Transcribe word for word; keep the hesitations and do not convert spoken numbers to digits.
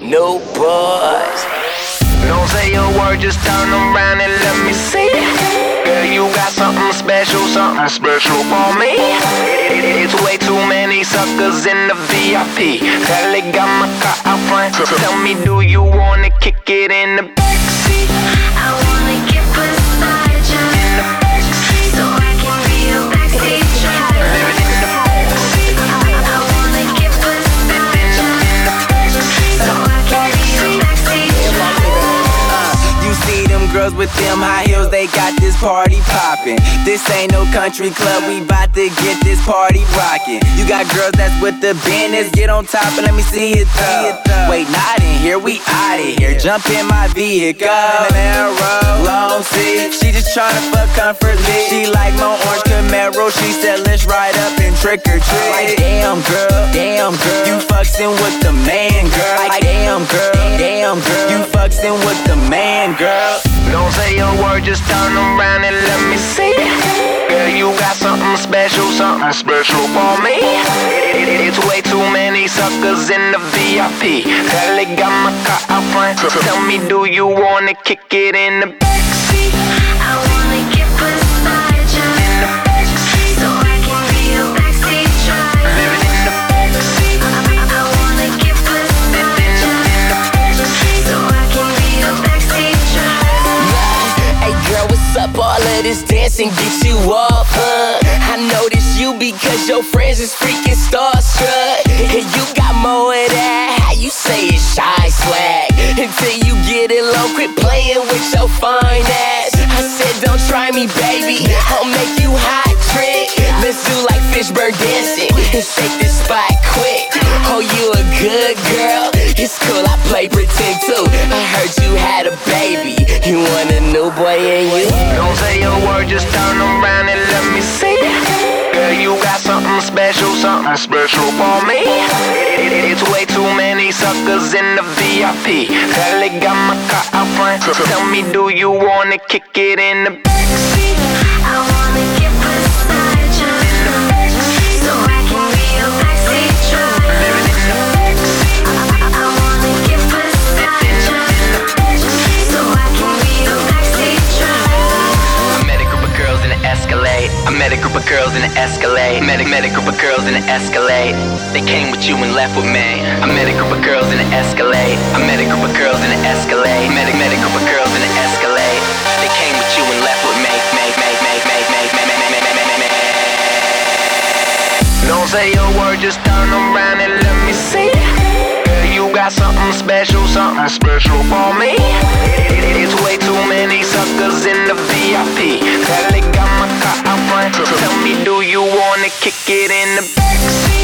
No buzz. Don't say a word, just turn around and let me see. Girl, you got something special, something special for me. It's way too many suckers in the V I P. Kelly got my car out front. Tell me, do you wanna kick it in the backseat? I wanna get beside you In the backseat. so I can be a backseat driver. Living in the backseat. I wanna get beside you In the backseat. so I can be a backseat driver. You see them girls with them high heels, they got this party poppin'. This ain't no country club, we bout to get this party rockin'. You got girls that's with the business, get on top and let me see it though. Wait, not in here, we outta here. Jump in my vehicle, Camaro, long seat. She just tryna fuck comfortably. She like my orange Camaro, she said let's ride up and trick or treat. Like damn girl, damn girl, you fucking with the man girl. Like damn girl, damn girl, you fucking with the man girl. Don't say a word, just turn around and let me see. Girl, you got something special, something special for me. It's way too many suckers in the V I P. Kelly got my car out front. Tell me, do you wanna kick it in the backseat? I wanna get beside you In the backseat. so I can be a backseat driver. Living in the backseat. I wanna get beside In you the backseat. so I can be a backseat driver. Hey girl, what's up? All of this dancing get you off, huh? I notice you because your friends is freaking starstruck. And you got more of that, how you say it's shy swag. Until you get it low, quit playing with your fine ass. I said don't try me, baby, I'll make you hot trick. Let's do like Fishburne dancing and shake this spot quick. Oh, you a good girl, it's cool, I play pretend too. I heard you had a baby, you want a new boy and you. Don't say a word, just turn around and let me see. Girl, you got something special, something special for me. It's way too many suckers in the V I P. Kelly got my car out front. Tell me, do you wanna kick it in the backseat? I wanna get beside you In the backseat. so I can be a backseat driver. Living in the backseat. I wanna get beside In you the backseat. so I can be a backseat driver. I met a group of girls in an Escalade. I met a group of girls in an Escalade. Met a, met a group of girls in an Escalade. They came with you and left with me. I met a group of girls in an Escalade. I met a group of girls in an Escalade. Met a, met a group of girls in an Escalade. They came with you and left with me. Make, make, make, make, make, make, make, make, make, make, make, make. Don't say a word, just turn around and let me see. Girl, you got something special, something special for me. It's way too many suckers in the V I P. Kelly got my car out front. Tell me, do you wanna kick it in the backseat?